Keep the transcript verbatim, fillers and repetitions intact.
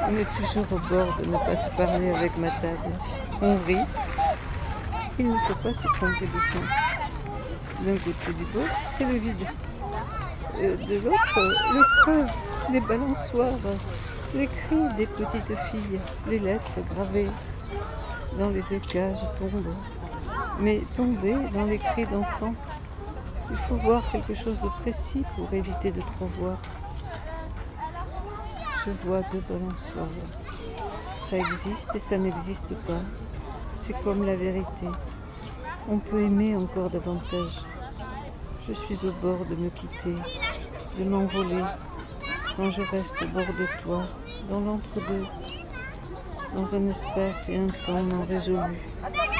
On est toujours au bord de ne pas se parler avec ma table. On rit. Il ne faut pas se tromper de sens. D'un côté du bord, c'est le vide. Euh, de l'autre, le creux, les balançoires, les cris des petites filles, les lettres gravées. Dans les deux cas, je tombe. Mais tomber dans les cris d'enfants, il faut voir quelque chose de précis pour éviter de trop voir. Je vois deux balançoires. Ça existe et ça n'existe pas. C'est comme la vérité. On peut aimer encore davantage. Je suis au bord de me quitter, de m'envoler, quand je reste au bord de toi, dans l'entre-deux, dans un espace et un temps non résolus.